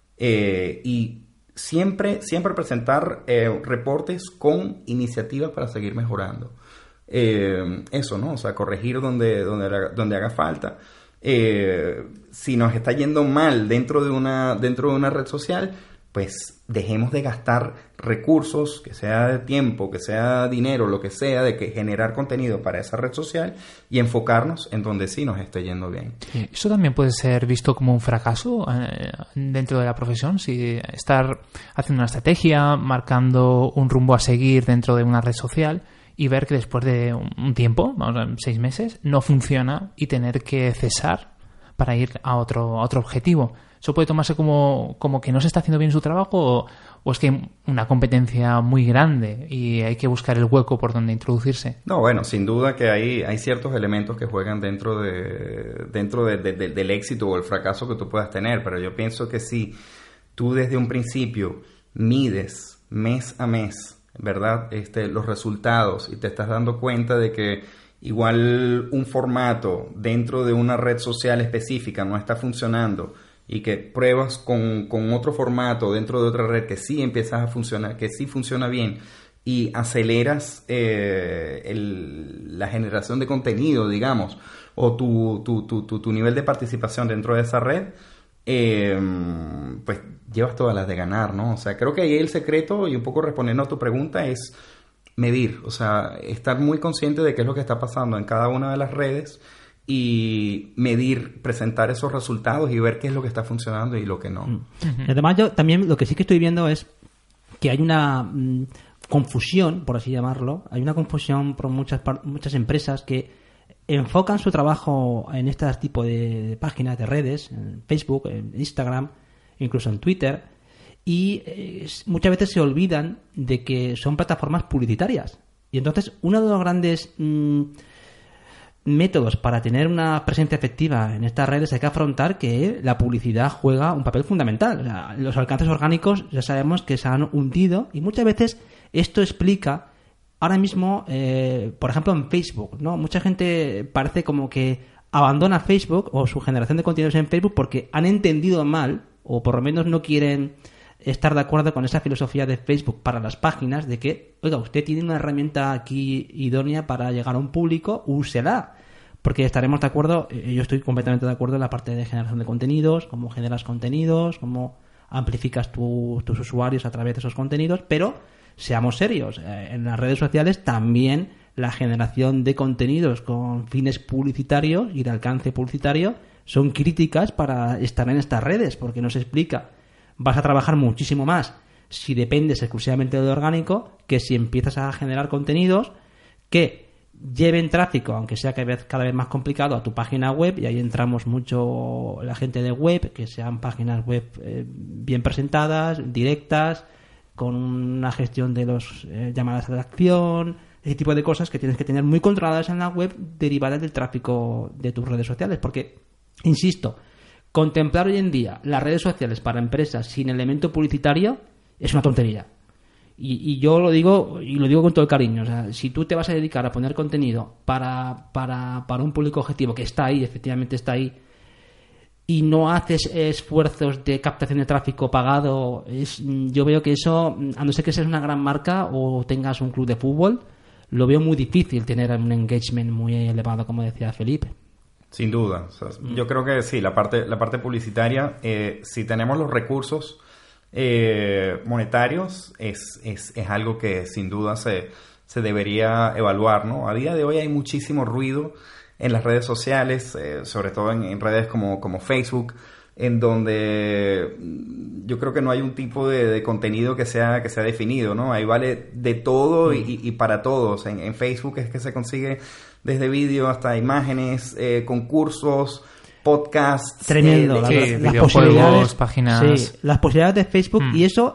Y siempre presentar reportes con iniciativas para seguir mejorando. Eso, ¿no? O sea, corregir donde haga falta. Si nos está yendo mal dentro de una red social, pues dejemos de gastar recursos, que sea de tiempo, que sea dinero, lo que sea, de que generar contenido para esa red social y enfocarnos en donde sí nos esté yendo bien. ¿Eso también puede ser visto como un fracaso dentro de la profesión? Si estar haciendo una estrategia, marcando un rumbo a seguir dentro de una red social y ver que después de un tiempo, vamos a ver, 6 meses, no funciona y tener que cesar para ir a otro objetivo. ¿Eso puede tomarse como que no se está haciendo bien su trabajo o es que hay una competencia muy grande y hay que buscar el hueco por donde introducirse? No, bueno, sin duda que hay ciertos elementos que juegan dentro del éxito o el fracaso que tú puedas tener, pero yo pienso que si tú desde un principio mides mes a mes, ¿verdad? Los resultados y te estás dando cuenta de que igual un formato dentro de una red social específica no está funcionando y que pruebas con otro formato dentro de otra red que sí empiezas a funcionar, que sí funciona bien y aceleras la generación de contenido, digamos, o tu nivel de participación dentro de esa red, pues llevas todas las de ganar, ¿no? O sea, creo que ahí el secreto, y un poco respondiendo a tu pregunta, es medir, o sea, estar muy consciente de qué es lo que está pasando en cada una de las redes y medir, presentar esos resultados y ver qué es lo que está funcionando y lo que no. Y además, yo también lo que sí que estoy viendo es que hay una confusión, por así llamarlo, hay una confusión por muchas empresas que enfocan su trabajo en este tipo de páginas, de redes, en Facebook, en Instagram, incluso en Twitter, y muchas veces se olvidan de que son plataformas publicitarias. Y entonces, uno de los grandes métodos para tener una presencia efectiva en estas redes hay que afrontar que la publicidad juega un papel fundamental. O sea, los alcances orgánicos ya sabemos que se han hundido y muchas veces esto explica, ahora mismo, por ejemplo en Facebook, ¿no? Mucha gente parece como que abandona Facebook o su generación de contenidos en Facebook porque han entendido mal o por lo menos no quieren estar de acuerdo con esa filosofía de Facebook para las páginas de que, oiga, usted tiene una herramienta aquí idónea para llegar a un público, úsela. Porque estaremos de acuerdo, yo estoy completamente de acuerdo en la parte de generación de contenidos, cómo generas contenidos, cómo amplificas tus usuarios a través de esos contenidos, pero seamos serios, en las redes sociales también la generación de contenidos con fines publicitarios y de alcance publicitario son críticas para estar en estas redes, porque no se explica. Vas a trabajar muchísimo más si dependes exclusivamente de orgánico que si empiezas a generar contenidos que lleven tráfico, aunque sea cada vez más complicado, a tu página web, y ahí entramos mucho la gente de web, que sean páginas web bien presentadas, directas, con una gestión de los llamadas a la acción, ese tipo de cosas que tienes que tener muy controladas en la web derivadas del tráfico de tus redes sociales, porque, insisto, contemplar hoy en día las redes sociales para empresas sin elemento publicitario es una tontería. Y yo lo digo, y lo digo con todo el cariño. O sea, si tú te vas a dedicar a poner contenido para un público objetivo que está ahí, efectivamente está ahí, y no haces esfuerzos de captación de tráfico pagado, yo veo que eso, a no ser que seas una gran marca o tengas un club de fútbol, lo veo muy difícil tener un engagement muy elevado, como decía Felipe. Sin duda. O sea, yo creo que sí, la parte publicitaria, si tenemos los recursos monetarios, es algo que sin duda se debería evaluar, ¿no? A día de hoy hay muchísimo ruido en las redes sociales, sobre todo en redes como Facebook, en donde yo creo que no hay un tipo de contenido que sea definido, ¿no? Ahí vale de todo y para todos. En Facebook es que se consigue desde vídeo hasta imágenes, concursos, podcasts. Tremendo, las videojuegos, páginas. Sí, las posibilidades de Facebook, y eso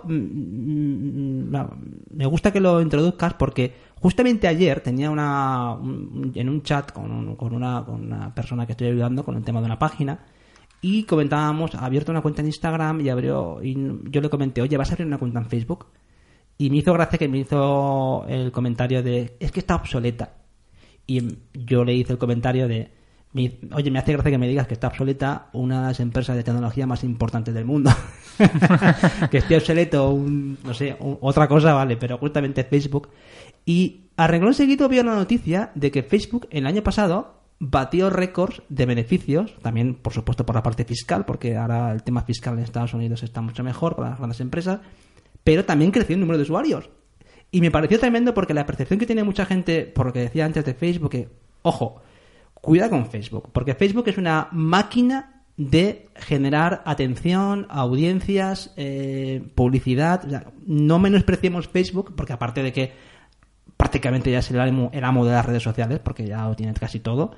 me gusta que lo introduzcas porque justamente ayer tenía en un chat con una persona que estoy ayudando con el tema de una página, y comentábamos, ha abierto una cuenta en Instagram y yo le comenté, oye, ¿vas a abrir una cuenta en Facebook? Y me hizo gracia que me hizo el comentario de, es que está obsoleta. Y yo le hice el comentario de, oye, me hace gracia que me digas que está obsoleta una de las empresas de tecnología más importantes del mundo. Que esté obsoleto, otra cosa, vale, pero justamente Facebook. Y a renglón seguido vi una noticia de que Facebook el año pasado batió récords de beneficios, también por supuesto por la parte fiscal, porque ahora el tema fiscal en Estados Unidos está mucho mejor para las grandes empresas, pero también creció el número de usuarios. Y me pareció tremendo porque la percepción que tiene mucha gente, por lo que decía antes de Facebook, que, ojo, cuida con Facebook, porque Facebook es una máquina de generar atención, audiencias, publicidad. O sea, no menospreciemos Facebook, porque aparte de que prácticamente ya es el amo de las redes sociales, porque ya lo tiene casi todo.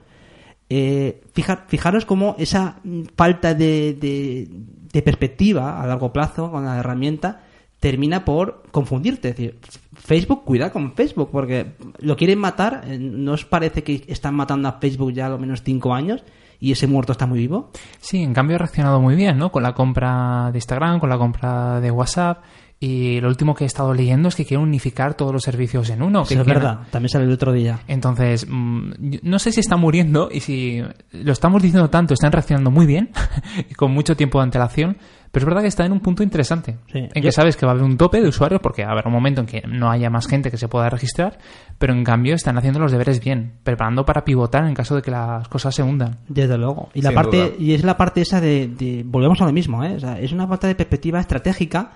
Fijaros cómo esa falta de perspectiva a largo plazo con la herramienta termina por confundirte. Es decir, Facebook, cuida con Facebook, porque lo quieren matar. ¿No os parece que están matando a Facebook ya a lo menos 5 años y ese muerto está muy vivo? Sí, en cambio ha reaccionado muy bien, ¿no? Con la compra de Instagram, con la compra de WhatsApp. Y lo último que he estado leyendo es que quieren unificar todos los servicios en uno. Sí, es verdad, también salió el otro día. Entonces, no sé si está muriendo, y si lo estamos diciendo tanto, están reaccionando muy bien y con mucho tiempo de antelación, pero es verdad que está en un punto interesante, sí, en que sabes que va a haber un tope de usuarios, porque va a haber un momento en que no haya más gente que se pueda registrar, pero en cambio están haciendo los deberes bien, preparando para pivotar en caso de que las cosas se hundan. Desde luego. Y es la parte esa de volvemos a lo mismo, ¿eh? O sea, es una falta de perspectiva estratégica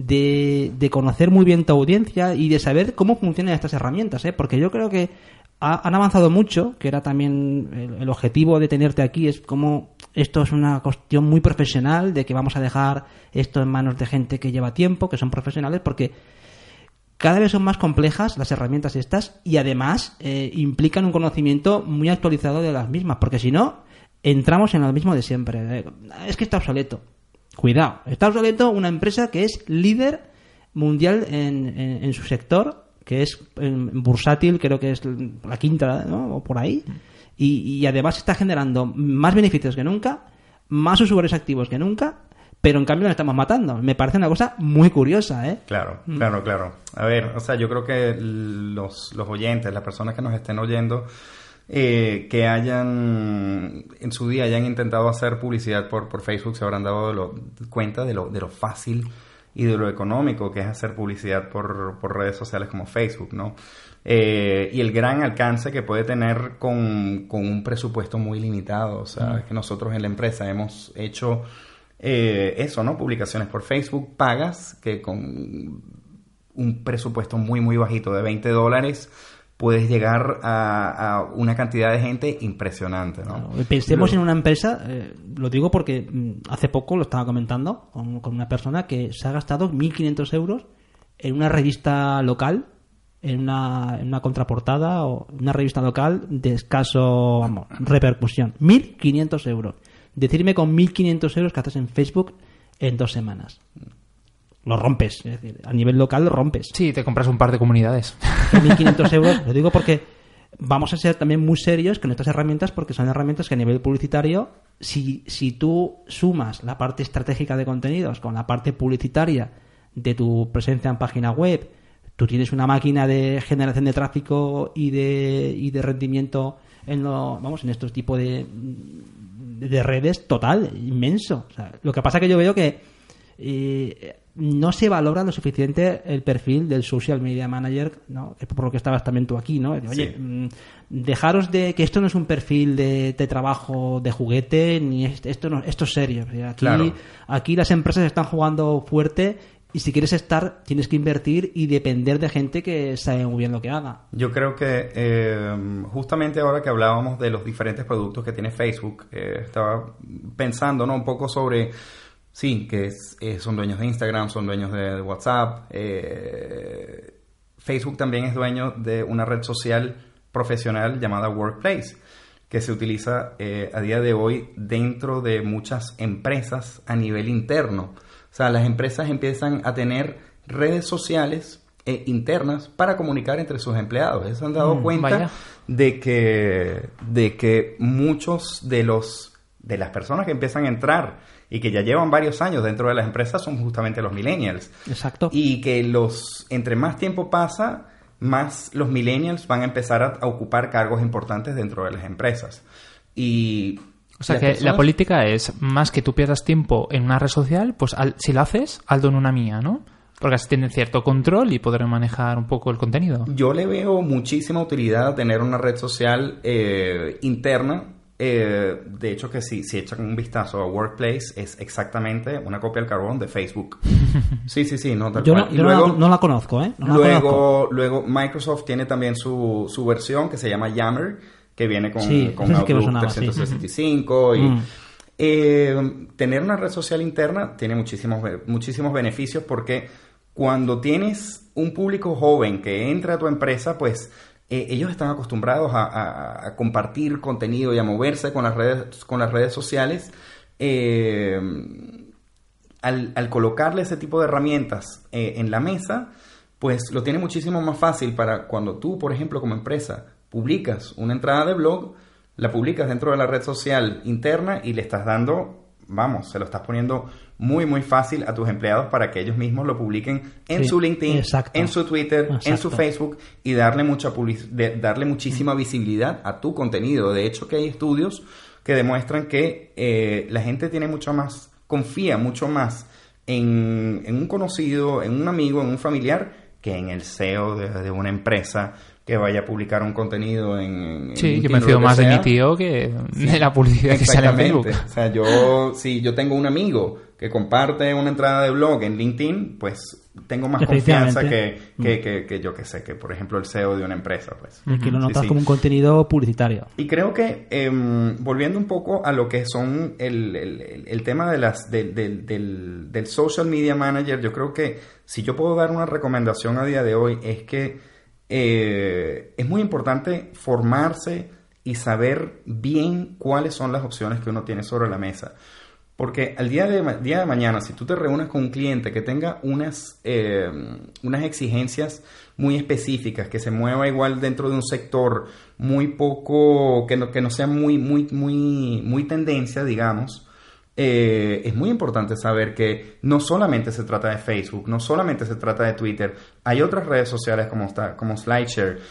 de conocer muy bien tu audiencia y de saber cómo funcionan estas herramientas, ¿eh? Porque yo creo que han avanzado mucho, que era también el objetivo de tenerte aquí, es como esto es una cuestión muy profesional, de que vamos a dejar esto en manos de gente que lleva tiempo, que son profesionales, porque cada vez son más complejas las herramientas estas y además implican un conocimiento muy actualizado de las mismas, porque si no, entramos en lo mismo de siempre. Es que está obsoleto. Cuidado, está obsoleto una empresa que es líder mundial en su sector, que es bursátil, creo que es la quinta, ¿no? O por ahí, y además está generando más beneficios que nunca, más usuarios activos que nunca, pero en cambio nos estamos matando. Me parece una cosa muy curiosa, ¿eh? Claro. A ver, o sea, yo creo que los oyentes, las personas que nos estén oyendo, que hayan en su día hayan intentado hacer publicidad por Facebook, se habrán dado cuenta de lo fácil y de lo económico que es hacer publicidad por redes sociales como Facebook, ¿no? Y el gran alcance que puede tener con un presupuesto muy limitado. O sea, es que nosotros en la empresa hemos hecho eso, ¿no? Publicaciones por Facebook pagas, que con un presupuesto muy, muy bajito de $20 puedes llegar a una cantidad de gente impresionante, ¿no? Pensemos en una empresa, lo digo porque hace poco lo estaba comentando con una persona que se ha gastado 1.500 euros en una revista local, en una contraportada o una revista local de escaso, repercusión. 1.500 euros. Decirme con 1.500 euros que haces en Facebook en 2 semanas. Lo rompes, es decir, a nivel local lo rompes. Sí, te compras un par de comunidades. 1.500 euros, lo digo porque vamos a ser también muy serios con estas herramientas, porque son herramientas que a nivel publicitario, si tú sumas la parte estratégica de contenidos con la parte publicitaria de tu presencia en página web, tú tienes una máquina de generación de tráfico y de rendimiento en estos tipos de de redes total, inmenso. O sea, lo que pasa es que yo veo que no se valora lo suficiente el perfil del social media manager, ¿no? Por lo que estabas también tú aquí, ¿no? Oye, sí. Dejaros de que esto no es un perfil de trabajo de juguete, ni esto es serio. O sea, aquí las empresas están jugando fuerte. Y si quieres estar, tienes que invertir y depender de gente que sabe muy bien lo que haga. Yo creo que justamente ahora que hablábamos de los diferentes productos que tiene Facebook, estaba pensando, ¿no? Un poco sobre, sí, que son dueños de Instagram, son dueños de WhatsApp. Facebook también es dueño de una red social profesional llamada Workplace, que se utiliza a día de hoy dentro de muchas empresas a nivel interno. O sea, las empresas empiezan a tener redes sociales internas para comunicar entre sus empleados. Ellos se han dado cuenta de que muchos de las personas que empiezan a entrar y que ya llevan varios años dentro de las empresas son justamente los millennials. Exacto. Y que entre más tiempo pasa, más los millennials van a empezar a ocupar cargos importantes dentro de las empresas. O sea que la política es más que tú pierdas tiempo en una red social, pues si lo haces, hazlo en una mía, ¿no? Porque así tienen cierto control y podrán manejar un poco el contenido. Yo le veo muchísima utilidad a tener una red social interna. De hecho, que si echan un vistazo a Workplace, es exactamente una copia al carbón de Facebook. Sí, no, tal cual. Yo no la conozco, ¿eh? Luego Microsoft tiene también su versión que se llama Yammer, que viene con Outlook 365 y tener una red social interna tiene muchísimos beneficios, porque cuando tienes un público joven que entra a tu empresa, pues ellos están acostumbrados a compartir contenido y a moverse con las redes sociales. Al colocarle ese tipo de herramientas en la mesa, pues lo tiene muchísimo más fácil para cuando tú, por ejemplo, como empresa, publicas una entrada de blog, la publicas dentro de la red social interna y le estás dando, se lo estás poniendo muy, muy fácil a tus empleados para que ellos mismos lo publiquen en su LinkedIn, en su Twitter, en su Facebook, y darle muchísima visibilidad a tu contenido. De hecho, que hay estudios que demuestran que la gente confía mucho más en un conocido, en un amigo, en un familiar, que en el CEO de una empresa que vaya a publicar un contenido en sí, que me fío más de mi tío que de la publicidad que sale en Facebook. O sea, si yo tengo un amigo que comparte una entrada de blog en LinkedIn, pues tengo más confianza que yo que sé, que por ejemplo el CEO de una empresa. Pues. Y que lo notas como un contenido publicitario. Y creo que, volviendo un poco a lo que son el tema del social media manager, yo creo que si yo puedo dar una recomendación a día de hoy es que es muy importante formarse y saber bien cuáles son las opciones que uno tiene sobre la mesa. Porque al día de mañana, si tú te reúnes con un cliente que tenga unas exigencias muy específicas, que se mueva igual dentro de un sector muy poco, que no sea muy tendencia, digamos, es muy importante saber que no solamente se trata de Facebook, no solamente se trata de Twitter, hay otras redes sociales como SlideShare.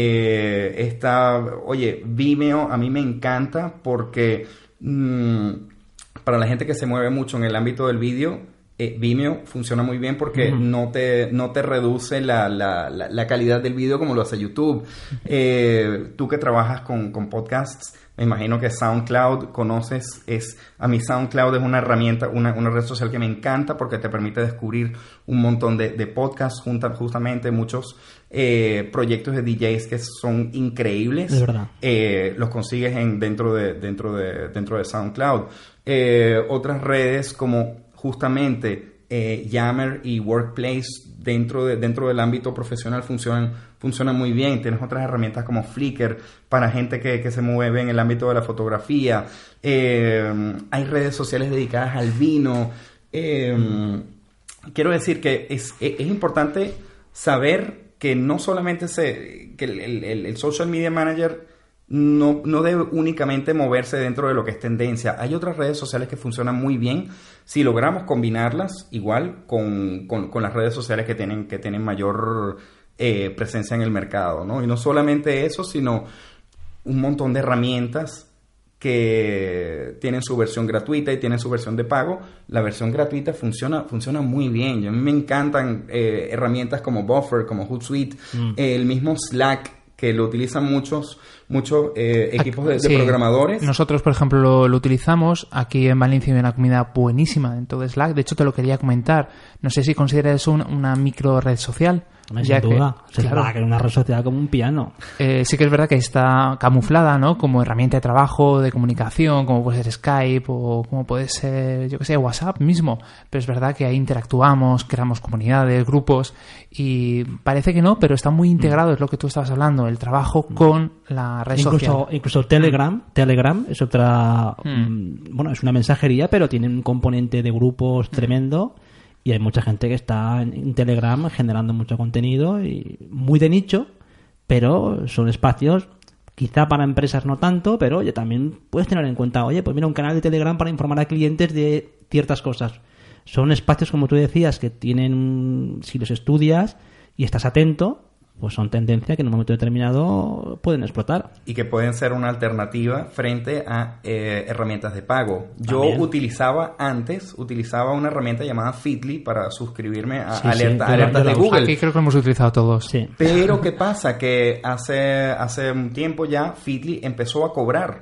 Vimeo a mí me encanta porque para la gente que se mueve mucho en el ámbito del vídeo, Vimeo funciona muy bien porque no te reduce la calidad del vídeo como lo hace YouTube. Tú que trabajas con podcasts, me imagino que SoundCloud conoces. A mí SoundCloud es una herramienta, una red social que me encanta porque te permite descubrir un montón de podcasts, justamente muchos proyectos de DJs que son increíbles. Es verdad. Los consigues dentro de SoundCloud. Otras redes como justamente Yammer y Workplace dentro del ámbito profesional funcionan muy bien. Tienes otras herramientas como Flickr para gente que se mueve en el ámbito de la fotografía. Hay redes sociales dedicadas al vino. Quiero decir que es importante saber que no solamente que el social media manager no debe únicamente moverse dentro de lo que es tendencia. Hay otras redes sociales que funcionan muy bien si logramos combinarlas igual con las redes sociales que tienen mayor presencia en el mercado, ¿no? Y no solamente eso, sino un montón de herramientas que tienen su versión gratuita y tienen su versión de pago. La versión gratuita funciona muy bien. A mí me encantan herramientas como Buffer, como Hootsuite, el mismo Slack, que lo utilizan muchos equipos de programadores. Nosotros, por ejemplo, lo utilizamos. Aquí en Valencia hay una comunidad buenísima dentro de Slack. De hecho, te lo quería comentar. No sé si consideras eso una micro red social. Sin duda. Claro, que es una red social como un piano. Sí que es verdad que está camuflada, ¿no? Como herramienta de trabajo, de comunicación, como puede ser Skype o como puede ser, yo qué sé, WhatsApp mismo. Pero es verdad que ahí interactuamos, creamos comunidades, grupos y parece que no, pero está muy integrado, es lo que tú estabas hablando, el trabajo con la red social. Incluso Telegram es otra... bueno, es una mensajería, pero tiene un componente de grupos tremendo. Y hay mucha gente que está en Telegram generando mucho contenido y muy de nicho, pero son espacios, quizá para empresas no tanto, pero oye, también puedes tener en cuenta, oye, pues mira, un canal de Telegram para informar a clientes de ciertas cosas. Son espacios, como tú decías, que tienen, si los estudias y estás atento, pues son tendencias que en un momento determinado pueden explotar. Y que pueden ser una alternativa frente a herramientas de pago. Yo También. utilizaba una herramienta llamada Feedly para suscribirme a Sí, alertas de yo Google. Aquí creo que lo hemos utilizado todos. Sí. Pero ¿qué pasa? Que hace un tiempo ya Feedly empezó a cobrar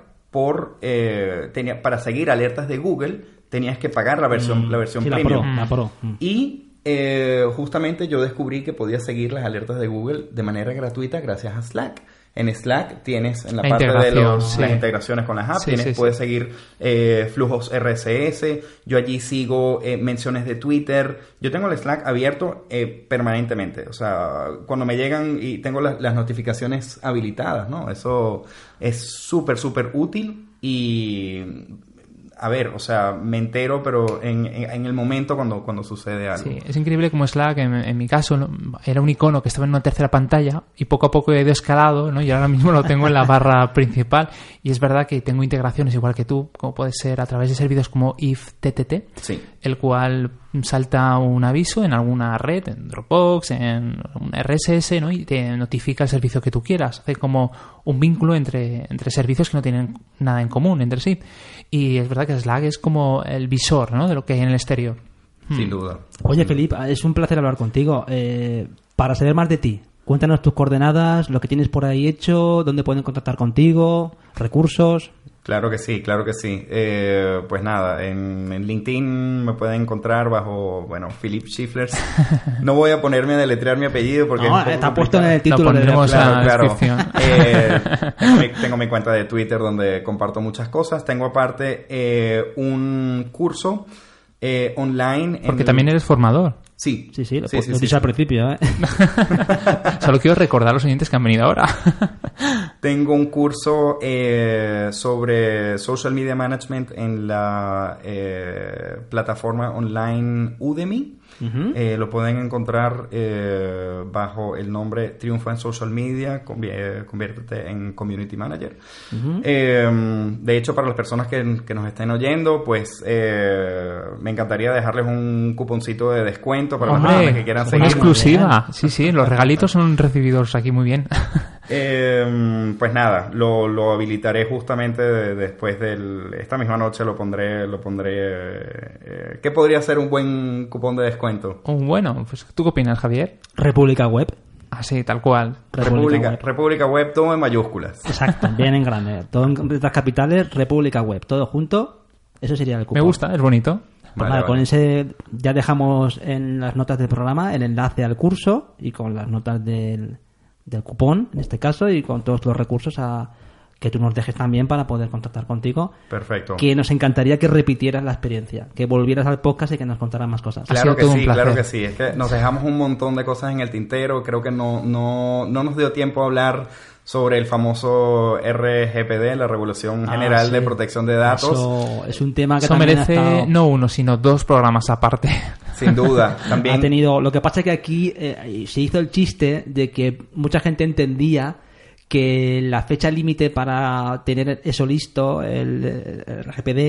para seguir alertas de Google, tenías que pagar la versión Sí, la premium. Pro. Y justamente yo descubrí que podía seguir las alertas de Google de manera gratuita gracias a Slack. En Slack tienes en la parte de las integraciones con las apps, puedes seguir flujos RSS. Yo allí sigo menciones de Twitter. Yo tengo el Slack abierto permanentemente. O sea, cuando me llegan y tengo las notificaciones habilitadas, ¿no? Eso es súper, súper útil y... A ver, o sea, me entero, pero en el momento cuando sucede algo. Sí, es increíble como Slack, en mi caso, ¿no? Era un icono que estaba en una tercera pantalla y poco a poco he ido escalado, ¿no? Y ahora mismo lo tengo en la barra principal. Y es verdad que tengo integraciones igual que tú, como puede ser a través de servicios como IFTTT, sí, el cual salta un aviso en alguna red, en Dropbox, en un RSS, ¿no? Y te notifica el servicio que tú quieras. Hace como un vínculo entre servicios que no tienen nada en común entre sí. Y es verdad que Slack es como el visor, ¿no? De lo que hay en el exterior. Sin duda. Oye, Felipe, es un placer hablar contigo. Para saber más de ti, cuéntanos tus coordenadas, lo que tienes por ahí hecho, dónde pueden contactar contigo, recursos. Claro que sí. Pues nada, en LinkedIn me pueden encontrar bajo, Philip Schifflers. No voy a ponerme a deletrear mi apellido porque No, es un poco está complicado. puesto en el título. Lo pondremos en la descripción. Tengo mi cuenta de Twitter donde comparto muchas cosas. Tengo aparte un curso online. Porque también eres formador. Sí. Sí, lo he dicho al principio, ¿eh? Solo quiero recordar a los oyentes que han venido ahora. Tengo un curso sobre Social Media Management en la plataforma online Udemy. Uh-huh. Lo pueden encontrar bajo el nombre Triunfa en Social Media, conviértete en Community Manager. Uh-huh. De hecho, para las personas que nos estén oyendo, pues me encantaría dejarles un cuponcito de descuento para las personas que quieran seguir. Una exclusiva. Sí, los regalitos son recibidos aquí muy bien. Pues nada, lo habilitaré justamente después esta misma noche lo pondré. ¿Qué podría ser un buen cupón de descuento? Bueno, pues ¿tú qué opinas, Javier? República Web. Ah, sí, tal cual. República Web, todo en mayúsculas. Exacto, bien en grande. Todo en letras capitales, República Web. Todo junto, eso sería el cupón. Me gusta, es bonito. Pues vale. Con ese ya dejamos en las notas del programa el enlace al curso y con las notas del cupón, en este caso, y con todos los recursos que tú nos dejes también para poder contactar contigo. Perfecto. Que nos encantaría que repitieras la experiencia, que volvieras al podcast y que nos contaras más cosas. Claro que sí. Es que nos dejamos un montón de cosas en el tintero. Creo que no nos dio tiempo a hablar sobre el famoso RGPD, la Regulación General de Protección de Datos. Eso es un tema que eso también merece no uno, sino dos programas aparte. Sin duda. También ha tenido. Lo que pasa es que aquí se hizo el chiste de que mucha gente entendía que la fecha límite para tener eso listo, el RGPD,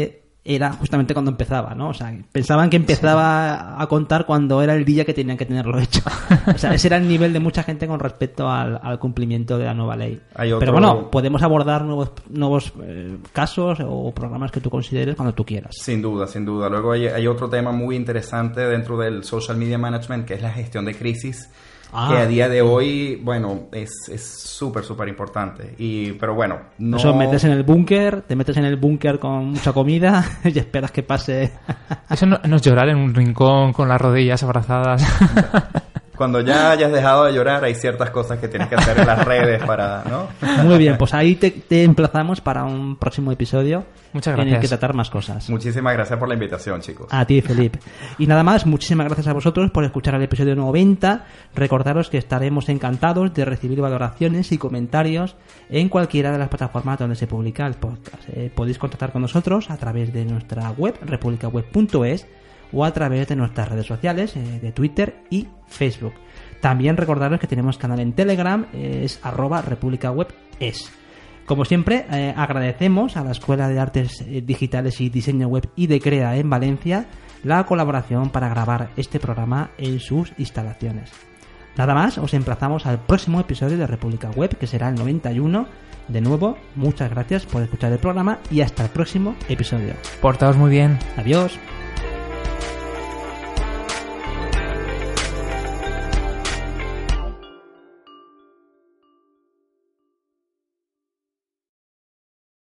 era justamente cuando empezaba, ¿no? O sea, pensaban que empezaba a contar cuando era el día que tenían que tenerlo hecho. O sea, ese era el nivel de mucha gente con respecto al cumplimiento de la nueva ley. Pero bueno, podemos abordar nuevos casos o programas que tú consideres cuando tú quieras. Sin duda, sin duda. Luego hay otro tema muy interesante dentro del social media management, que es la gestión de crisis. Que a día de hoy, bueno, es súper importante. Pero bueno, no... Eso, te metes en el búnker con mucha comida y esperas que pase... Eso no es llorar en un rincón con las rodillas abrazadas. Cuando ya hayas dejado de llorar, hay ciertas cosas que tienes que hacer en las redes para, ¿no? Muy bien, pues ahí te emplazamos para un próximo episodio. Muchas gracias. En el que tratar más cosas. Muchísimas gracias por la invitación, chicos. A ti, Felipe. Y nada más, muchísimas gracias a vosotros por escuchar el episodio 90. Recordaros que estaremos encantados de recibir valoraciones y comentarios en cualquiera de las plataformas donde se publica el podcast. Podéis contactar con nosotros a través de nuestra web, republicaweb.es, o a través de nuestras redes sociales de Twitter y Facebook. También recordaros que tenemos canal en Telegram, es @republicawebes. Como siempre, agradecemos a la Escuela de Artes Digitales y Diseño Web IDECREA en Valencia la colaboración para grabar este programa en sus instalaciones. Nada más, os emplazamos al próximo episodio de República Web, que será el 91. De nuevo, muchas gracias por escuchar el programa y hasta el próximo episodio. Portaos muy bien. Adiós.